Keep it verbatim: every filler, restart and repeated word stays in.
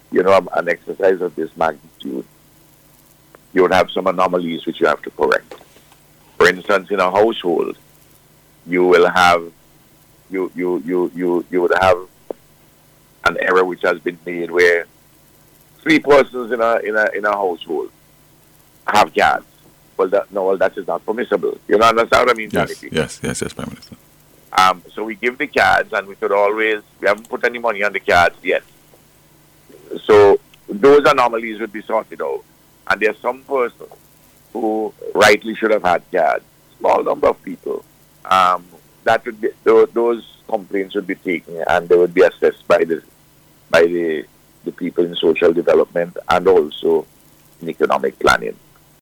you know, an exercise of this magnitude, you would have some anomalies which you have to correct. For instance, in a household, you will have you you you you you would have an error which has been made where three persons in a in a in a household have cats. Well, that, no, well, that is not permissible. You know, understand what I mean, Yes, Sanity? yes, yes, yes, Prime Minister. Um, so we give the cards, and we could always we haven't put any money on the cards yet. So those anomalies would be sorted out. And there's some person who rightly should have had cards. Small number of people. Um, that would be those, those complaints would be taken, and they would be assessed by the by the the people in social development and also in economic planning.